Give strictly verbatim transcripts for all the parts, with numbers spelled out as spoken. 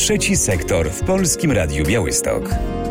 Trzeci sektor w Polskim Radiu Białystok.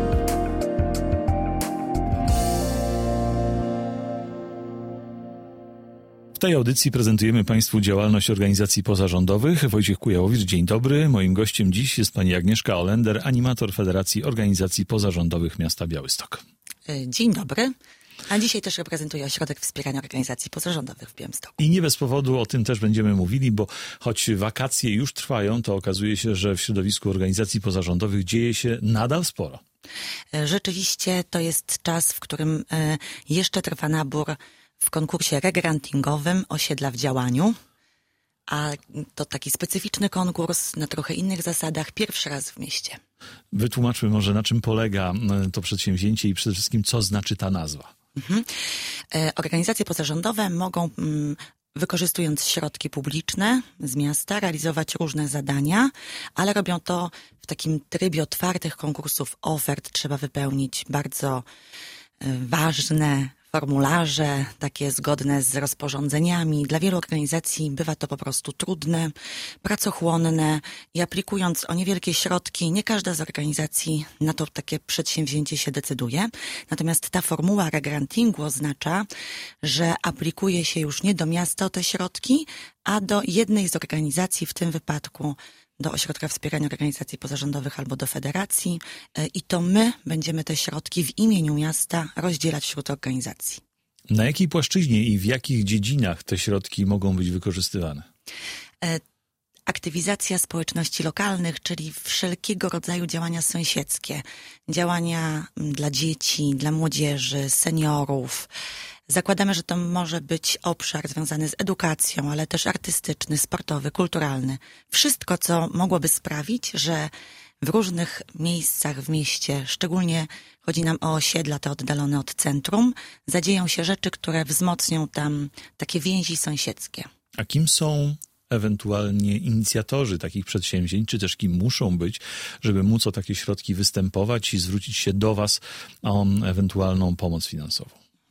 W tej audycji prezentujemy Państwu działalność organizacji pozarządowych. Wojciech Kujałowicz, dzień dobry. Moim gościem dziś jest pani Agnieszka Olender, animator Federacji Organizacji Pozarządowych Miasta Białystok. Dzień dobry. A dzisiaj też reprezentuję Ośrodek Wspierania Organizacji Pozarządowych w Białymstoku. I nie bez powodu o tym też będziemy mówili, bo choć wakacje już trwają, to okazuje się, że w środowisku organizacji pozarządowych dzieje się nadal sporo. Rzeczywiście to jest czas, w którym jeszcze trwa nabór w konkursie regrantingowym Osiedla w działaniu. A to taki specyficzny konkurs na trochę innych zasadach, pierwszy raz w mieście. Wytłumaczmy może, na czym polega to przedsięwzięcie i przede wszystkim, co znaczy ta nazwa. Mhm. Organizacje pozarządowe mogą, wykorzystując środki publiczne z miasta, realizować różne zadania, ale robią to w takim trybie otwartych konkursów ofert. Trzeba wypełnić bardzo ważne formularze, takie zgodne z rozporządzeniami. Dla wielu organizacji bywa to po prostu trudne, pracochłonne i aplikując o niewielkie środki, nie każda z organizacji na to takie przedsięwzięcie się decyduje. Natomiast ta formuła regrantingu oznacza, że aplikuje się już nie do miasta o te środki, a do jednej z organizacji, w tym wypadku do Ośrodka Wspierania Organizacji Pozarządowych albo do Federacji i to my będziemy te środki w imieniu miasta rozdzielać wśród organizacji. Na jakiej płaszczyźnie i w jakich dziedzinach te środki mogą być wykorzystywane? Aktywizacja społeczności lokalnych, czyli wszelkiego rodzaju działania sąsiedzkie, działania dla dzieci, dla młodzieży, seniorów. Zakładamy, że to może być obszar związany z edukacją, ale też artystyczny, sportowy, kulturalny. Wszystko, co mogłoby sprawić, że w różnych miejscach w mieście, szczególnie chodzi nam o osiedla te oddalone od centrum, zadzieją się rzeczy, które wzmocnią tam takie więzi sąsiedzkie. A kim są ewentualnie inicjatorzy takich przedsięwzięć, czy też kim muszą być, żeby móc o takie środki występować i zwrócić się do Was o ewentualną pomoc finansową?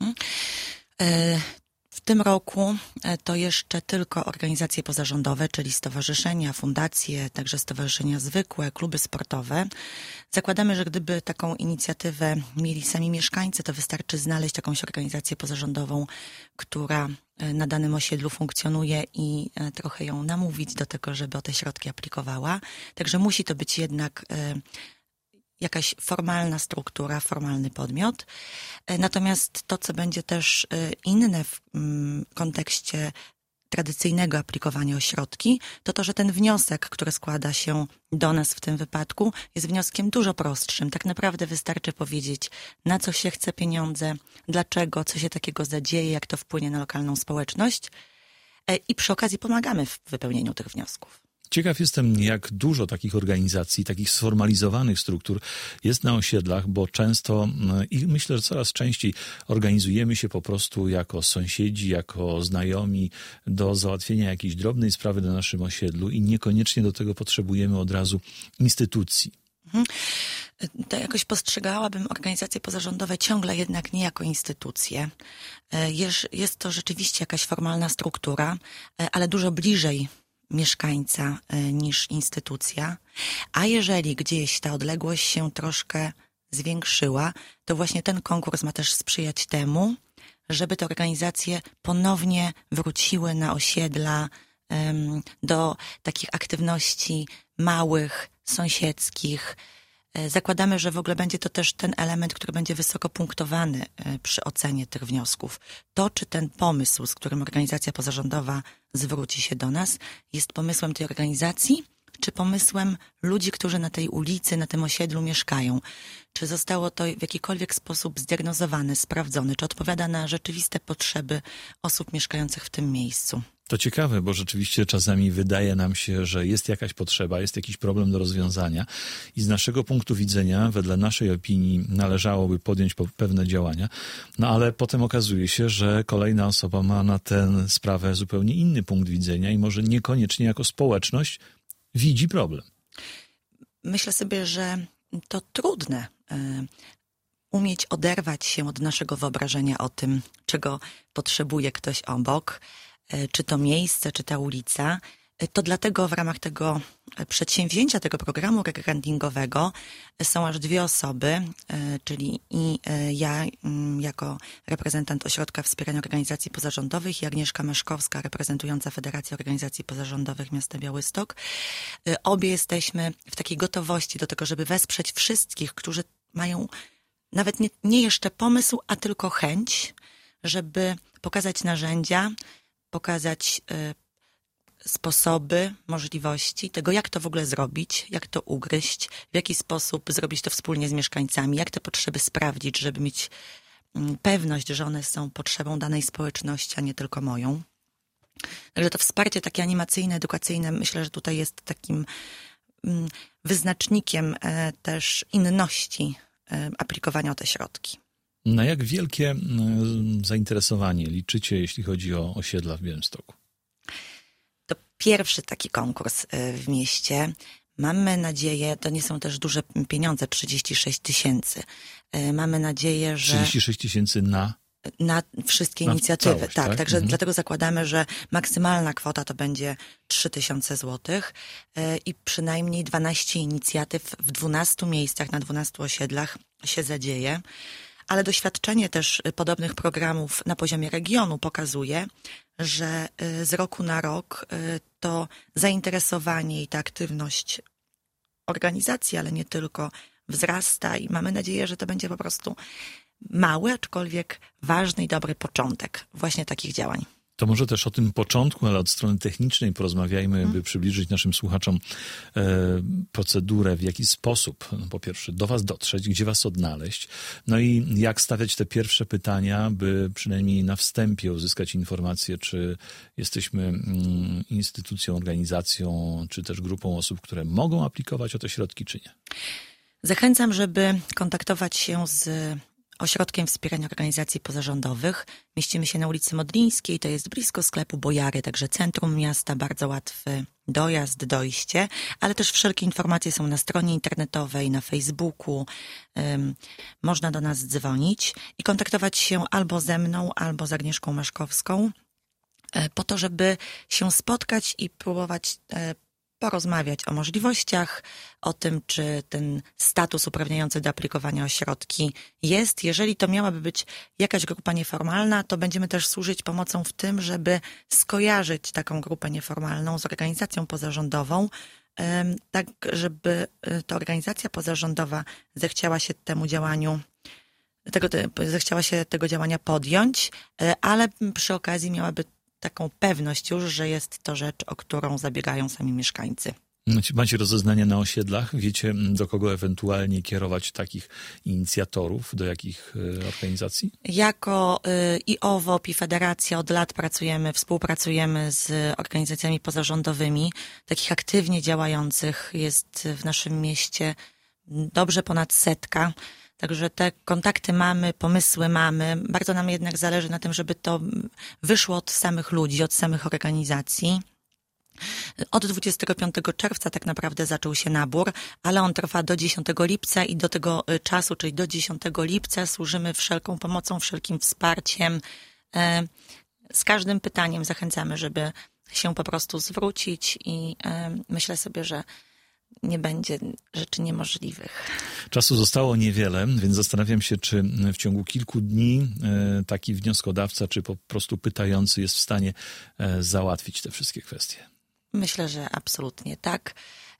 W tym roku to jeszcze tylko organizacje pozarządowe, czyli stowarzyszenia, fundacje, także stowarzyszenia zwykłe, kluby sportowe. Zakładamy, że gdyby taką inicjatywę mieli sami mieszkańcy, to wystarczy znaleźć jakąś organizację pozarządową, która na danym osiedlu funkcjonuje i trochę ją namówić do tego, żeby o te środki aplikowała. Także musi to być jednak jakaś formalna struktura, formalny podmiot. Natomiast to, co będzie też inne w kontekście tradycyjnego aplikowania o środki, to to, że ten wniosek, który składa się do nas w tym wypadku, jest wnioskiem dużo prostszym. Tak naprawdę wystarczy powiedzieć, na co się chce pieniądze, dlaczego, co się takiego zadzieje, jak to wpłynie na lokalną społeczność i przy okazji pomagamy w wypełnieniu tych wniosków. Ciekaw jestem, jak dużo takich organizacji, takich sformalizowanych struktur jest na osiedlach, bo często i myślę, że coraz częściej organizujemy się po prostu jako sąsiedzi, jako znajomi do załatwienia jakiejś drobnej sprawy na naszym osiedlu i niekoniecznie do tego potrzebujemy od razu instytucji. Mhm. To jakoś postrzegałabym organizacje pozarządowe ciągle jednak nie jako instytucje. Jest, jest to rzeczywiście jakaś formalna struktura, ale dużo bliżej mieszkańca niż instytucja, a jeżeli gdzieś ta odległość się troszkę zwiększyła, to właśnie ten konkurs ma też sprzyjać temu, żeby te organizacje ponownie wróciły na osiedla do takich aktywności małych, sąsiedzkich. Zakładamy, że w ogóle będzie to też ten element, który będzie wysoko punktowany przy ocenie tych wniosków. To, czy ten pomysł, z którym organizacja pozarządowa zwróci się do nas, jest pomysłem tej organizacji, czy pomysłem ludzi, którzy na tej ulicy, na tym osiedlu mieszkają. Czy zostało to w jakikolwiek sposób zdiagnozowane, sprawdzone, czy odpowiada na rzeczywiste potrzeby osób mieszkających w tym miejscu. To ciekawe, bo rzeczywiście czasami wydaje nam się, że jest jakaś potrzeba, jest jakiś problem do rozwiązania i z naszego punktu widzenia, wedle naszej opinii, należałoby podjąć pewne działania, no ale potem okazuje się, że kolejna osoba ma na tę sprawę zupełnie inny punkt widzenia i może niekoniecznie jako społeczność widzi problem. Myślę sobie, że to trudne umieć oderwać się od naszego wyobrażenia o tym, czego potrzebuje ktoś obok, czy to miejsce, czy ta ulica. To dlatego w ramach tego przedsięwzięcia tego programu rebrandingowego są aż dwie osoby, czyli i ja jako reprezentant Ośrodka Wspierania Organizacji Pozarządowych i Agnieszka Meszkowska, reprezentująca Federację Organizacji Pozarządowych Miasta Białystok. Obie jesteśmy w takiej gotowości do tego, żeby wesprzeć wszystkich, którzy mają nawet nie, nie jeszcze pomysł, a tylko chęć, żeby pokazać narzędzia, pokazać sposoby, możliwości tego, jak to w ogóle zrobić, jak to ugryźć, w jaki sposób zrobić to wspólnie z mieszkańcami, jak te potrzeby sprawdzić, żeby mieć pewność, że one są potrzebą danej społeczności, a nie tylko moją. Także to wsparcie takie animacyjne, edukacyjne, myślę, że tutaj jest takim wyznacznikiem też inności aplikowania o te środki. Na jak wielkie zainteresowanie liczycie, jeśli chodzi o osiedla w Białymstoku? To pierwszy taki konkurs w mieście. Mamy nadzieję, to nie są też duże pieniądze, trzydzieści sześć tysięcy. Mamy nadzieję, że... trzydzieści sześć tysięcy na... Na wszystkie na inicjatywy, całość, tak. tak? Także mhm. dlatego zakładamy, że maksymalna kwota to będzie trzy tysiące złotych i przynajmniej dwanaście inicjatyw w dwunastu miejscach, na dwunastu osiedlach się zadzieje. Ale doświadczenie też podobnych programów na poziomie regionu pokazuje, że z roku na rok to zainteresowanie i ta aktywność organizacji, ale nie tylko, wzrasta i mamy nadzieję, że to będzie po prostu mały, aczkolwiek ważny i dobry początek właśnie takich działań. To może też o tym początku, ale od strony technicznej porozmawiajmy, hmm. by przybliżyć naszym słuchaczom e, procedurę, w jaki sposób, no, po pierwsze, do was dotrzeć, gdzie was odnaleźć, no i jak stawiać te pierwsze pytania, by przynajmniej na wstępie uzyskać informację, czy jesteśmy mm, instytucją, organizacją, czy też grupą osób, które mogą aplikować o te środki, czy nie. Zachęcam, żeby kontaktować się z Ośrodkiem Wspierania Organizacji Pozarządowych. Mieścimy się na ulicy Modlińskiej, to jest blisko sklepu Bojary, także centrum miasta, bardzo łatwy dojazd, dojście, ale też wszelkie informacje są na stronie internetowej, na Facebooku. Um, można do nas dzwonić i kontaktować się albo ze mną, albo z Agnieszką Meszkowską, e, po to, żeby się spotkać i próbować e, porozmawiać o możliwościach, o tym, czy ten status uprawniający do aplikowania o środki jest. Jeżeli to miałaby być jakaś grupa nieformalna, to będziemy też służyć pomocą w tym, żeby skojarzyć taką grupę nieformalną z organizacją pozarządową, tak żeby ta organizacja pozarządowa zechciała się temu działaniu tego, zechciała się tego działania podjąć, ale przy okazji miałaby taką pewność już, że jest to rzecz, o którą zabiegają sami mieszkańcy. Macie rozeznania na osiedlach? Wiecie, do kogo ewentualnie kierować takich inicjatorów? Do jakich organizacji? Jako i O W O P, i Federacja od lat pracujemy, współpracujemy z organizacjami pozarządowymi. Takich aktywnie działających jest w naszym mieście dobrze ponad setka. Także te kontakty mamy, pomysły mamy. Bardzo nam jednak zależy na tym, żeby to wyszło od samych ludzi, od samych organizacji. Od dwudziestego piątego czerwca tak naprawdę zaczął się nabór, ale on trwa do dziesiątego lipca i do tego czasu, czyli do dziesiątego lipca służymy wszelką pomocą, wszelkim wsparciem. Z każdym pytaniem zachęcamy, żeby się po prostu zwrócić i myślę sobie, że nie będzie rzeczy niemożliwych. Czasu zostało niewiele, więc zastanawiam się, czy w ciągu kilku dni taki wnioskodawca, czy po prostu pytający jest w stanie załatwić te wszystkie kwestie. Myślę, że absolutnie tak.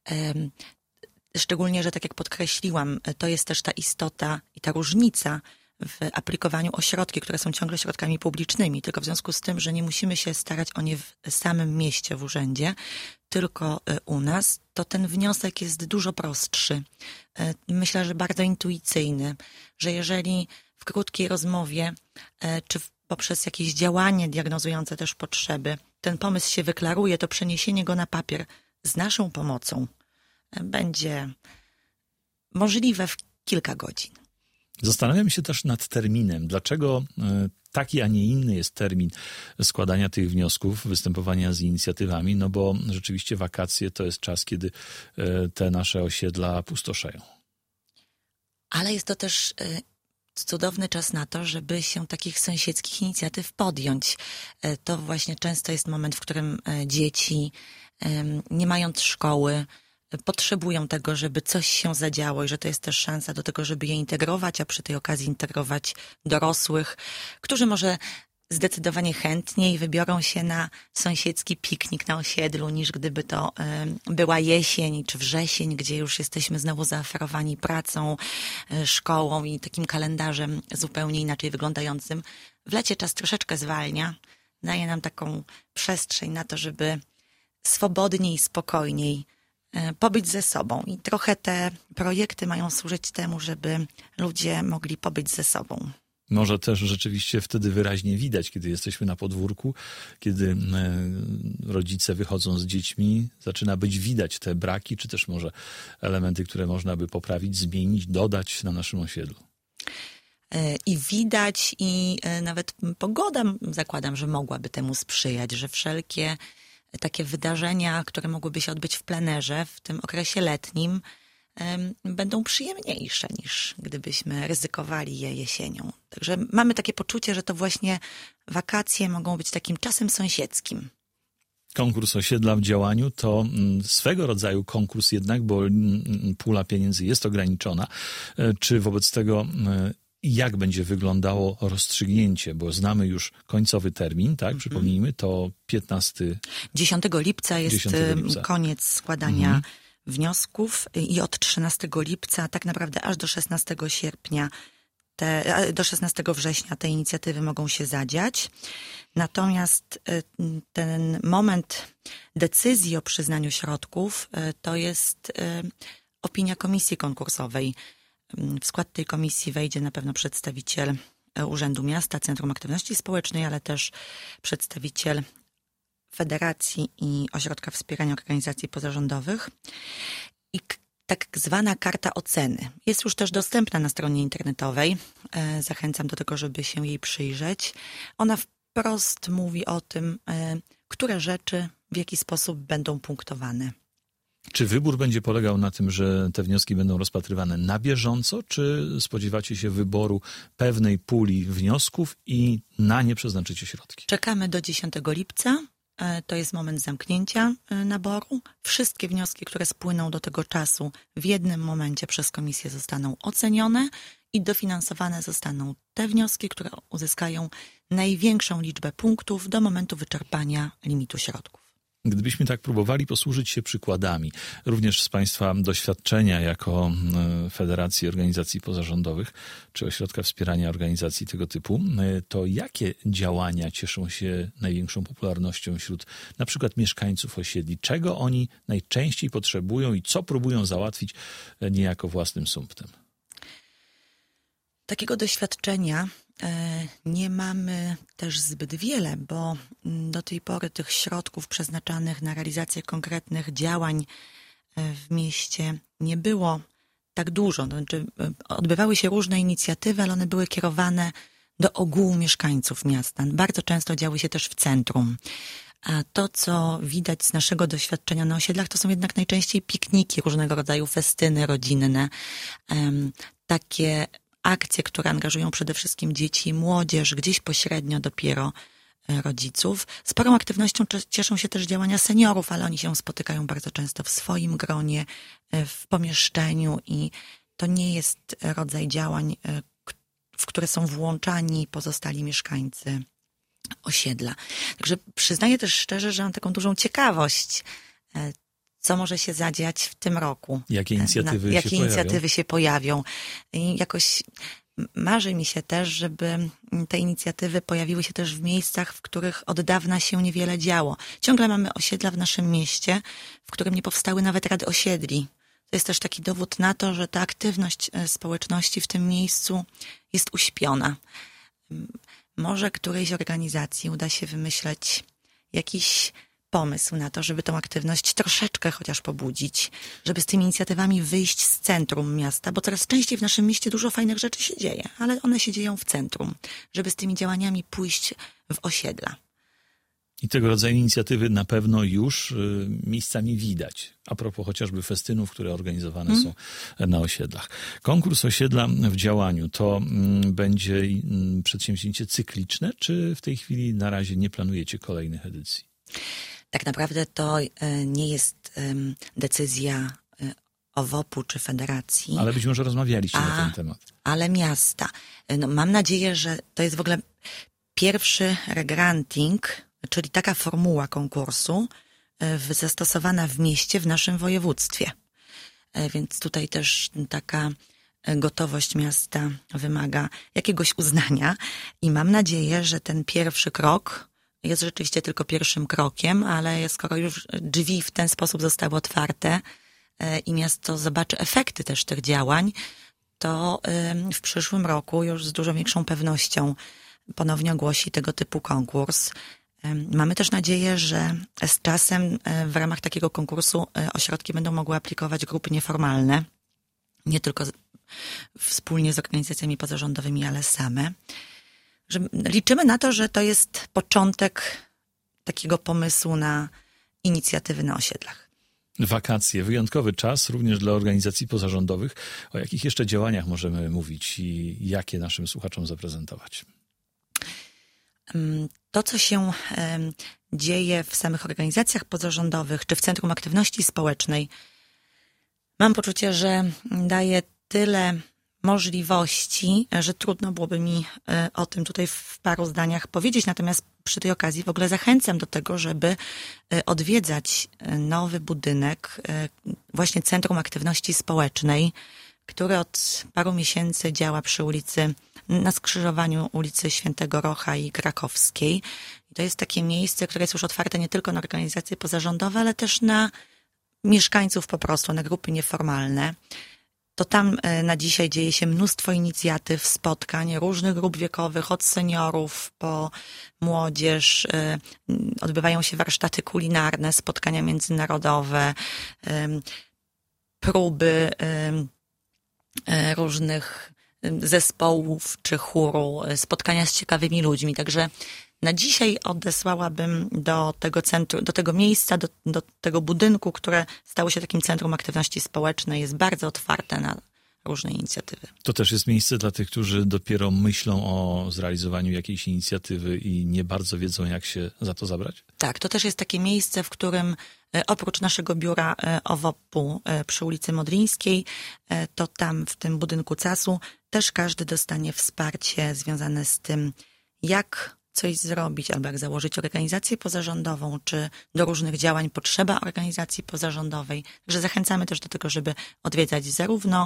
Szczególnie, że tak jak podkreśliłam, to jest też ta istota i ta różnica w aplikowaniu o środki, które są ciągle środkami publicznymi, tylko w związku z tym, że nie musimy się starać o nie w samym mieście, w urzędzie, tylko u nas, to ten wniosek jest dużo prostszy. Myślę, że bardzo intuicyjny, że jeżeli w krótkiej rozmowie, czy poprzez jakieś działanie diagnozujące też potrzeby, ten pomysł się wyklaruje, to przeniesienie go na papier z naszą pomocą będzie możliwe w kilka godzin. Zastanawiam się też nad terminem. Dlaczego taki, a nie inny jest termin składania tych wniosków, występowania z inicjatywami? No bo rzeczywiście wakacje to jest czas, kiedy te nasze osiedla pustoszeją. Ale jest to też cudowny czas na to, żeby się takich sąsiedzkich inicjatyw podjąć. To właśnie często jest moment, w którym dzieci, nie mając szkoły, potrzebują tego, żeby coś się zadziało i że to jest też szansa do tego, żeby je integrować, a przy tej okazji integrować dorosłych, którzy może zdecydowanie chętniej wybiorą się na sąsiedzki piknik na osiedlu, niż gdyby to y, była jesień czy wrzesień, gdzie już jesteśmy znowu zaaferowani pracą, y, szkołą i takim kalendarzem zupełnie inaczej wyglądającym. W lecie czas troszeczkę zwalnia, daje nam taką przestrzeń na to, żeby swobodniej, spokojniej y, pobyć ze sobą. I trochę te projekty mają służyć temu, żeby ludzie mogli pobyć ze sobą. Może też rzeczywiście wtedy wyraźnie widać, kiedy jesteśmy na podwórku, kiedy rodzice wychodzą z dziećmi, zaczyna być widać te braki, czy też może elementy, które można by poprawić, zmienić, dodać na naszym osiedlu. I widać, i nawet pogoda, zakładam, że mogłaby temu sprzyjać, że wszelkie takie wydarzenia, które mogłyby się odbyć w plenerze w tym okresie letnim, będą przyjemniejsze niż gdybyśmy ryzykowali je jesienią. Także mamy takie poczucie, że to właśnie wakacje mogą być takim czasem sąsiedzkim. Konkurs Osiedla w działaniu to swego rodzaju konkurs jednak, bo pula pieniędzy jest ograniczona. Czy wobec tego jak będzie wyglądało rozstrzygnięcie, bo znamy już końcowy termin, tak? Przypomnijmy, to piętnastego dziesiątego lipca jest dziesiątego lipca. Koniec składania mhm. wniosków i od trzynastego lipca, tak naprawdę aż do szesnastego sierpnia, te, do szesnastego września te inicjatywy mogą się zadziać. Natomiast ten moment decyzji o przyznaniu środków to jest opinia komisji konkursowej. W skład tej komisji wejdzie na pewno przedstawiciel Urzędu Miasta, Centrum Aktywności Społecznej, ale też przedstawiciel Federacji i Ośrodka Wspierania Organizacji Pozarządowych. I tak zwana karta oceny jest już też dostępna na stronie internetowej. Zachęcam do tego, żeby się jej przyjrzeć. Ona wprost mówi o tym, które rzeczy w jaki sposób będą punktowane. Czy wybór będzie polegał na tym, że te wnioski będą rozpatrywane na bieżąco, czy spodziewacie się wyboru pewnej puli wniosków i na nie przeznaczycie środki? Czekamy do dziesiątego lipca. To jest moment zamknięcia naboru. Wszystkie wnioski, które spłyną do tego czasu, w jednym momencie przez komisję zostaną ocenione i dofinansowane zostaną te wnioski, które uzyskają największą liczbę punktów do momentu wyczerpania limitu środków. Gdybyśmy tak próbowali posłużyć się przykładami, również z Państwa doświadczenia jako Federacji Organizacji Pozarządowych czy Ośrodka Wspierania Organizacji tego typu, to jakie działania cieszą się największą popularnością wśród na przykład mieszkańców osiedli? Czego oni najczęściej potrzebują i co próbują załatwić niejako własnym sumptem? Takiego doświadczenia nie mamy też zbyt wiele, bo do tej pory tych środków przeznaczanych na realizację konkretnych działań w mieście nie było tak dużo. Znaczy, odbywały się różne inicjatywy, ale one były kierowane do ogółu mieszkańców miasta. Bardzo często działy się też w centrum. A to, co widać z naszego doświadczenia na osiedlach, to są jednak najczęściej pikniki, różnego rodzaju festyny rodzinne, takie akcje, które angażują przede wszystkim dzieci i młodzież, gdzieś pośrednio dopiero rodziców. Sporą aktywnością cieszą się też działania seniorów, ale oni się spotykają bardzo często w swoim gronie, w pomieszczeniu i to nie jest rodzaj działań, w które są włączani pozostali mieszkańcy osiedla. Także przyznaję też szczerze, że mam taką dużą ciekawość, co może się zadziać w tym roku. Jakie inicjatywy, Na, się, jakie pojawią? inicjatywy się pojawią. I jakoś marzy mi się też, żeby te inicjatywy pojawiły się też w miejscach, w których od dawna się niewiele działo. Ciągle mamy osiedla w naszym mieście, w którym nie powstały nawet rady osiedli. To jest też taki dowód na to, że ta aktywność społeczności w tym miejscu jest uśpiona. Może którejś organizacji uda się wymyśleć jakiś pomysł na to, żeby tą aktywność troszeczkę chociaż pobudzić, żeby z tymi inicjatywami wyjść z centrum miasta, bo coraz częściej w naszym mieście dużo fajnych rzeczy się dzieje, ale one się dzieją w centrum, żeby z tymi działaniami pójść w osiedla. I tego rodzaju inicjatywy na pewno już y, miejscami widać. A propos chociażby festynów, które organizowane hmm. są na osiedlach. Konkurs Osiedla w działaniu to y, będzie y, przedsięwzięcie cykliczne, czy w tej chwili na razie nie planujecie kolejnych edycji? Tak naprawdę to nie jest decyzja O W O P-u czy federacji. Ale być może rozmawialiście A, na ten temat. Ale miasta. No, mam nadzieję, że to jest w ogóle pierwszy regranting, czyli taka formuła konkursu w, zastosowana w mieście, w naszym województwie. Więc tutaj też taka gotowość miasta wymaga jakiegoś uznania i mam nadzieję, że ten pierwszy krok jest rzeczywiście tylko pierwszym krokiem, ale skoro już drzwi w ten sposób zostały otwarte i miasto zobaczy efekty też tych działań, to w przyszłym roku już z dużo większą pewnością ponownie ogłosi tego typu konkurs. Mamy też nadzieję, że z czasem w ramach takiego konkursu ośrodki będą mogły aplikować grupy nieformalne, nie tylko wspólnie z organizacjami pozarządowymi, ale same. Że liczymy na to, że to jest początek takiego pomysłu na inicjatywy na osiedlach. Wakacje, wyjątkowy czas również dla organizacji pozarządowych. O jakich jeszcze działaniach możemy mówić i jakie naszym słuchaczom zaprezentować? To, co się dzieje w samych organizacjach pozarządowych czy w Centrum Aktywności Społecznej, mam poczucie, że daje tyle możliwości, że trudno byłoby mi o tym tutaj w paru zdaniach powiedzieć. Natomiast przy tej okazji w ogóle zachęcam do tego, żeby odwiedzać nowy budynek, właśnie Centrum Aktywności Społecznej, który od paru miesięcy działa przy ulicy, na skrzyżowaniu ulicy Świętego Rocha i Krakowskiej. I to jest takie miejsce, które jest już otwarte nie tylko na organizacje pozarządowe, ale też na mieszkańców po prostu, na grupy nieformalne. To tam na dzisiaj dzieje się mnóstwo inicjatyw, spotkań różnych grup wiekowych, od seniorów po młodzież. Odbywają się warsztaty kulinarne, spotkania międzynarodowe, próby różnych zespołów czy chóru, spotkania z ciekawymi ludźmi. Także na dzisiaj odesłałabym do tego centrum, do tego miejsca, do, do tego budynku, które stało się takim Centrum Aktywności Społecznej, jest bardzo otwarte na różne inicjatywy. To też jest miejsce dla tych, którzy dopiero myślą o zrealizowaniu jakiejś inicjatywy i nie bardzo wiedzą, jak się za to zabrać? Tak, to też jest takie miejsce, w którym oprócz naszego biura O W O P-u przy ulicy Modlińskiej, to tam w tym budynku C A S-u też każdy dostanie wsparcie związane z tym, jak coś zrobić, albo jak założyć organizację pozarządową, czy do różnych działań potrzeba organizacji pozarządowej. Także zachęcamy też do tego, żeby odwiedzać zarówno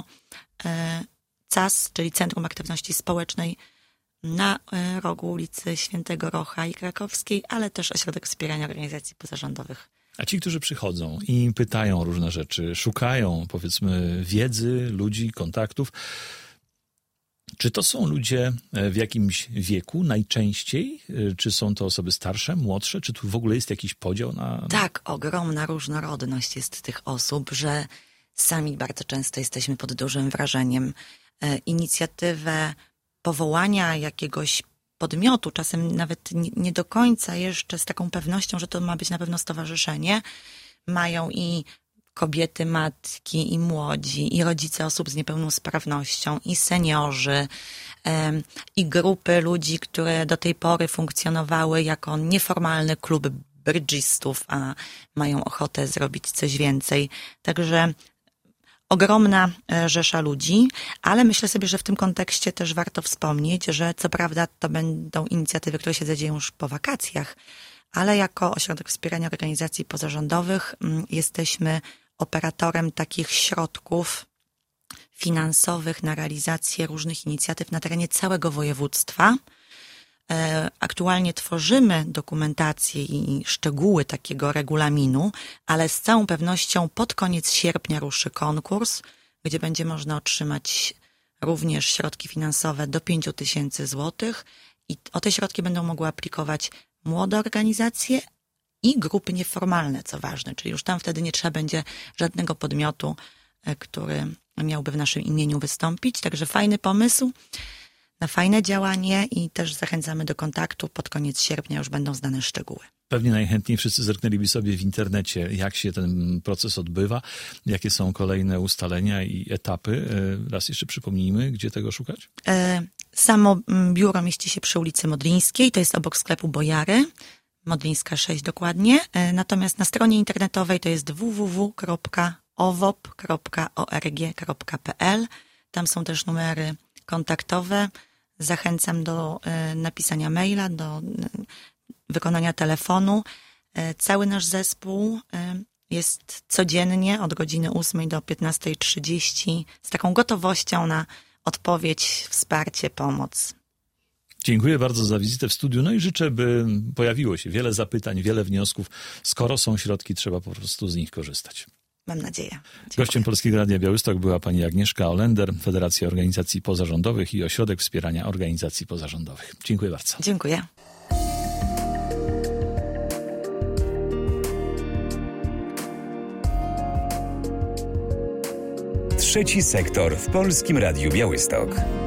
C A S, czyli Centrum Aktywności Społecznej na rogu ulicy Świętego Rocha i Krakowskiej, ale też Ośrodek Wspierania Organizacji Pozarządowych. A ci, którzy przychodzą i pytają różne rzeczy, szukają, powiedzmy, wiedzy, ludzi, kontaktów, czy to są ludzie w jakimś wieku najczęściej? Czy są to osoby starsze, młodsze? Czy tu w ogóle jest jakiś podział na... Tak, ogromna różnorodność jest tych osób, że sami bardzo często jesteśmy pod dużym wrażeniem. Inicjatywę powołania jakiegoś podmiotu, czasem nawet nie, nie do końca jeszcze z taką pewnością, że to ma być na pewno stowarzyszenie, mają i kobiety, matki, i młodzi, i rodzice osób z niepełnosprawnością, i seniorzy, i grupy ludzi, które do tej pory funkcjonowały jako nieformalny klub brydżistów, a mają ochotę zrobić coś więcej. Także ogromna rzesza ludzi, ale myślę sobie, że w tym kontekście też warto wspomnieć, że co prawda to będą inicjatywy, które się zadzieją już po wakacjach, ale jako Ośrodek Wspierania Organizacji Pozarządowych jesteśmy operatorem takich środków finansowych na realizację różnych inicjatyw na terenie całego województwa. Aktualnie tworzymy dokumentację i szczegóły takiego regulaminu, ale z całą pewnością pod koniec sierpnia ruszy konkurs, gdzie będzie można otrzymać również środki finansowe do pięć tysięcy złotych i o te środki będą mogły aplikować młode organizacje i grupy nieformalne, co ważne, czyli już tam wtedy nie trzeba będzie żadnego podmiotu, który miałby w naszym imieniu wystąpić. Także fajny pomysł na fajne działanie i też zachęcamy do kontaktu. Pod koniec sierpnia już będą znane szczegóły. Pewnie najchętniej wszyscy zerknęliby sobie w internecie, jak się ten proces odbywa, jakie są kolejne ustalenia i etapy. Raz jeszcze przypomnijmy, gdzie tego szukać? Samo biuro mieści się przy ulicy Modlińskiej, to jest obok sklepu Bojary, Modlińska sześć dokładnie. Natomiast na stronie internetowej to jest w w w kropka owop kropka org kropka pl. Tam są też numery kontaktowe. Zachęcam do y, napisania maila, do y, wykonania telefonu. Y, cały nasz zespół y, jest codziennie od godziny ósmej do piętnastej trzydzieści z taką gotowością na odpowiedź, wsparcie, pomoc. Dziękuję bardzo za wizytę w studiu, no i życzę, by pojawiło się wiele zapytań, wiele wniosków. Skoro są środki, trzeba po prostu z nich korzystać. Mam nadzieję. Dziękuję. Gościem Polskiego Radia Białystok była pani Agnieszka Olender, Federacja Organizacji Pozarządowych i Ośrodek Wspierania Organizacji Pozarządowych. Dziękuję bardzo. Dziękuję. Trzeci sektor w Polskim Radiu Białystok.